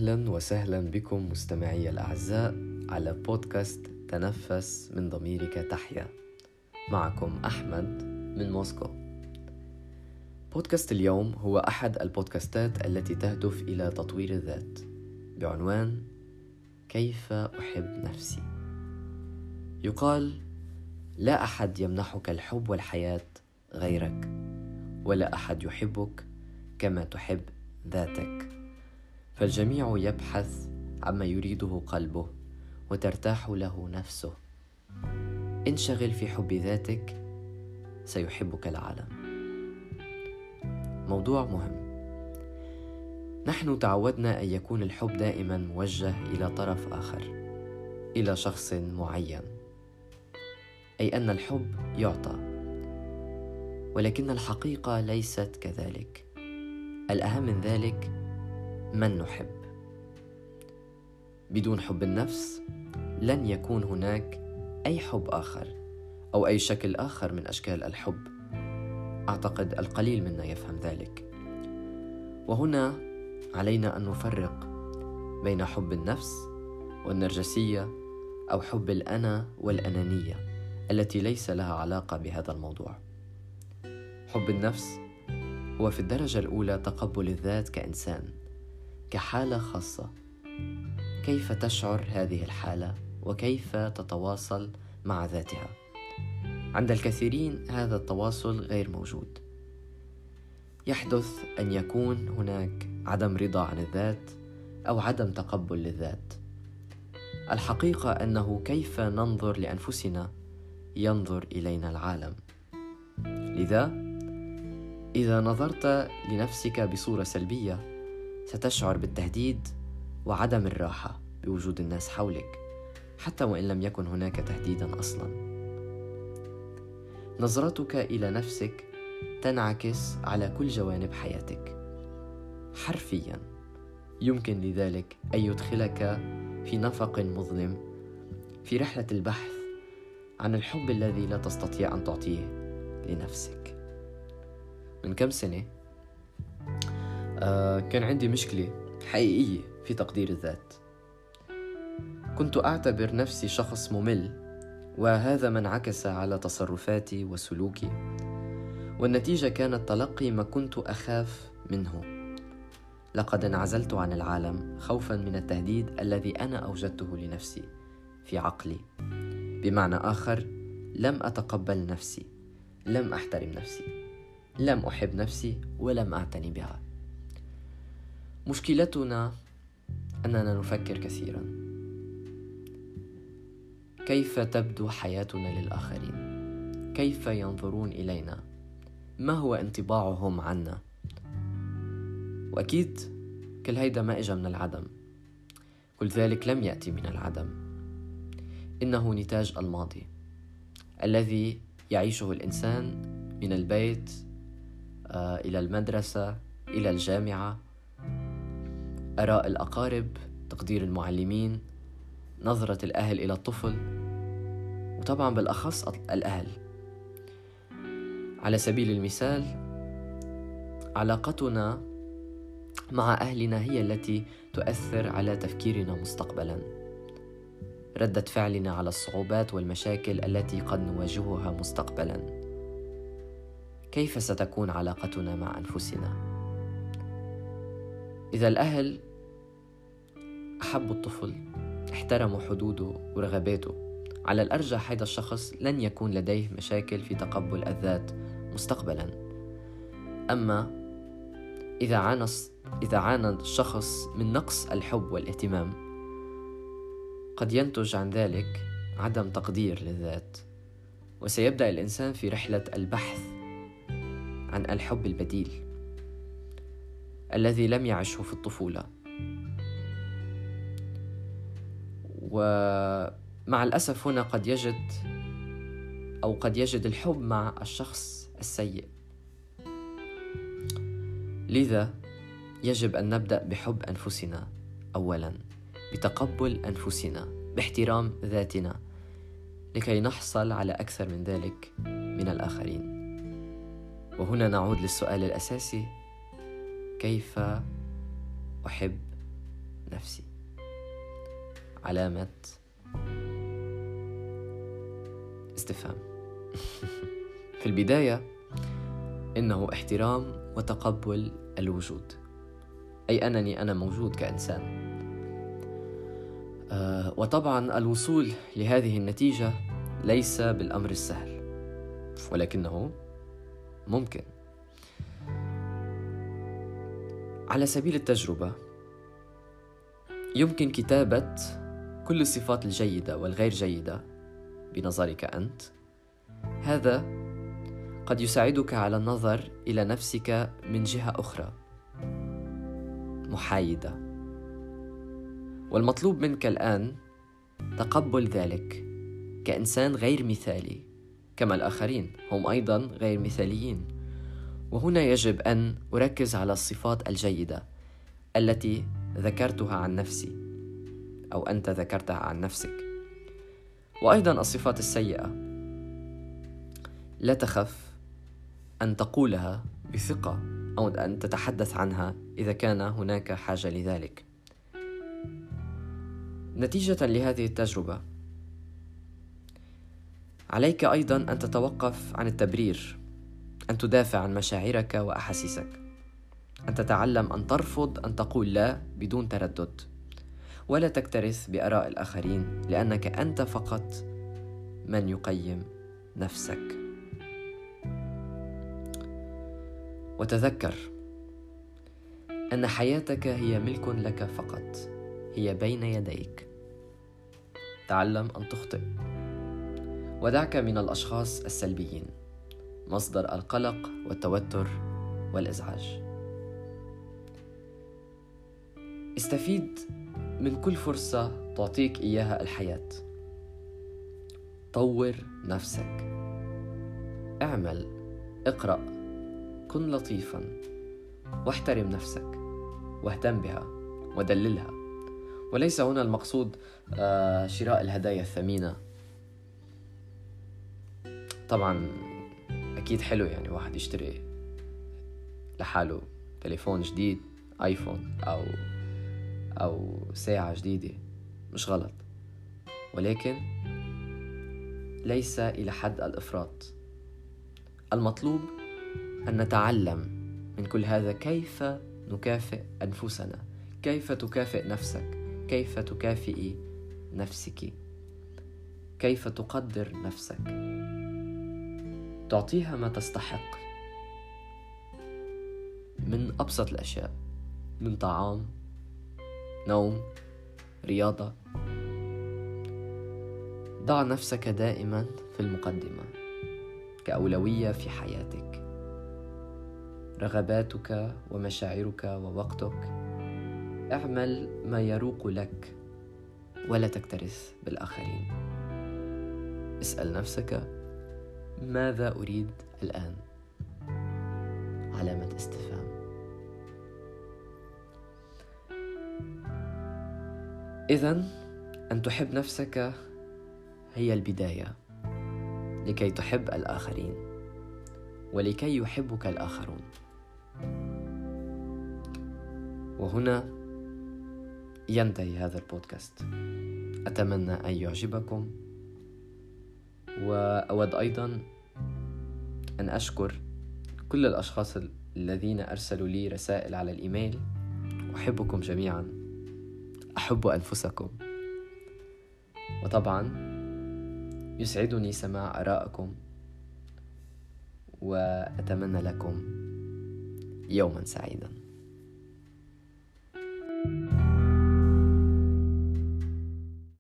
أهلا وسهلا بكم مستمعي الأعزاء على بودكاست تنفس من ضميرك تحيا. معكم أحمد من موسكو. بودكاست اليوم هو أحد البودكاستات التي تهدف إلى تطوير الذات بعنوان كيف أحب نفسي. يقال: لا أحد يمنحك الحب والحياة غيرك، ولا أحد يحبك كما تحب ذاتك، فالجميع يبحث عما يريده قلبه وترتاح له نفسه. انشغل في حب ذاتك سيحبك العالم. موضوع مهم. نحن تعودنا أن يكون الحب دائما موجه إلى طرف آخر، إلى شخص معين، أي أن الحب يعطى، ولكن الحقيقة ليست كذلك. الأهم من ذلك من نحب. بدون حب النفس لن يكون هناك أي حب آخر أو أي شكل آخر من أشكال الحب. أعتقد القليل منا يفهم ذلك. وهنا علينا أن نفرق بين حب النفس والنرجسية، أو حب الأنا والأنانية التي ليس لها علاقة بهذا الموضوع. حب النفس هو في الدرجة الأولى تقبل الذات كإنسان، كحالة خاصة. كيف تشعر هذه الحالة وكيف تتواصل مع ذاتها؟ عند الكثيرين هذا التواصل غير موجود. يحدث أن يكون هناك عدم رضا عن الذات أو عدم تقبل للذات. الحقيقة أنه كيف ننظر لأنفسنا ينظر إلينا العالم. لذا إذا نظرت لنفسك بصورة سلبية ستشعر بالتهديد وعدم الراحة بوجود الناس حولك، حتى وإن لم يكن هناك تهديدا أصلا. نظرتك إلى نفسك تنعكس على كل جوانب حياتك حرفيا. يمكن لذلك أن يدخلك في نفق مظلم في رحلة البحث عن الحب الذي لا تستطيع أن تعطيه لنفسك. من كم سنة كان عندي مشكلة حقيقية في تقدير الذات. كنت أعتبر نفسي شخص ممل، وهذا ما انعكس على تصرفاتي وسلوكي، والنتيجة كانت تلقي ما كنت أخاف منه. لقد انعزلت عن العالم خوفا من التهديد الذي أنا أوجدته لنفسي في عقلي. بمعنى آخر، لم أتقبل نفسي، لم أحترم نفسي، لم أحب نفسي، ولم أعتني بها. مشكلتنا أننا نفكر كثيرا. كيف تبدو حياتنا للآخرين؟ كيف ينظرون إلينا؟ ما هو انطباعهم عنا؟ وأكيد كل هيدا ما إجا من العدم. كل ذلك لم يأتي من العدم. إنه نتاج الماضي الذي يعيشه الإنسان من البيت إلى المدرسة إلى الجامعة. آراء الأقارب، تقدير المعلمين، نظرة الأهل إلى الطفل، وطبعا بالأخص الأهل. على سبيل المثال، علاقتنا مع أهلنا هي التي تؤثر على تفكيرنا مستقبلا، ردة فعلنا على الصعوبات والمشاكل التي قد نواجهها مستقبلا. كيف ستكون علاقتنا مع أنفسنا؟ إذا الأهل أحبوا الطفل، احترموا حدوده ورغباته، على الأرجح هذا الشخص لن يكون لديه مشاكل في تقبل الذات مستقبلا. أما إذا عانى الشخص من نقص الحب والاهتمام، قد ينتج عن ذلك عدم تقدير للذات، وسيبدأ الإنسان في رحلة البحث عن الحب البديل الذي لم يعشه في الطفولة. ومع الأسف هنا قد يجد الحب مع الشخص السيء. لذا يجب أن نبدأ بحب أنفسنا أولا، بتقبل أنفسنا، باحترام ذاتنا، لكي نحصل على أكثر من ذلك من الآخرين. وهنا نعود للسؤال الأساسي: كيف أحب نفسي؟ علامة استفهام. في البداية إنه احترام وتقبل الوجود، أي أنني أنا موجود كإنسان. وطبعا الوصول لهذه النتيجة ليس بالأمر السهل، ولكنه ممكن. على سبيل التجربة، يمكن كتابة كل الصفات الجيدة والغير جيدة بنظرك أنت. هذا قد يساعدك على النظر إلى نفسك من جهة أخرى محايدة، والمطلوب منك الآن تقبل ذلك كإنسان غير مثالي، كما الآخرين هم أيضا غير مثاليين. وهنا يجب أن أركز على الصفات الجيدة التي ذكرتها عن نفسي أو أنت ذكرتها عن نفسك، وأيضا الصفات السيئة لا تخف أن تقولها بثقة أو أن تتحدث عنها إذا كان هناك حاجة لذلك. نتيجة لهذه التجربة، عليك أيضا أن تتوقف عن التبرير، أن تدافع عن مشاعرك وأحاسيسك، أن تتعلم أن ترفض أن تقول لا بدون تردد، ولا تكترث بآراء الآخرين، لأنك أنت فقط من يقيم نفسك. وتذكر أن حياتك هي ملك لك فقط، هي بين يديك. تعلم أن تخطئ، ودعك من الأشخاص السلبيين، مصدر القلق والتوتر والإزعاج. استفيد من كل فرصة تعطيك إياها الحياة. طور نفسك، اعمل، اقرأ، كن لطيفا، واحترم نفسك واهتم بها ودللها. وليس هنا المقصود شراء الهدايا الثمينة. طبعا أكيد حلو يعني واحد يشتري لحاله تليفون جديد، آيفون أو ساعة جديدة، مش غلط، ولكن ليس إلى حد الإفراط. المطلوب أن نتعلم من كل هذا كيف نكافئ أنفسنا، كيف تكافئ نفسك، كيف تكافئي نفسك، كيف تقدر نفسك، تعطيها ما تستحق من أبسط الأشياء، من طعام، نوم، رياضة. ضع نفسك دائما في المقدمة كأولوية في حياتك. رغباتك ومشاعرك ووقتك، اعمل ما يروق لك ولا تكترث بالآخرين. اسأل نفسك: ماذا أريد الآن؟ علامة استفهام. إذن أن تحب نفسك هي البداية لكي تحب الآخرين ولكي يحبك الآخرون. وهنا ينتهي هذا البودكاست. أتمنى أن يعجبكم، وأود أيضا أن أشكر كل الأشخاص الذين أرسلوا لي رسائل على الإيميل. أحبكم جميعا، أحب أنفسكم، وطبعا يسعدني سماع آرائكم، وأتمنى لكم يوما سعيدا.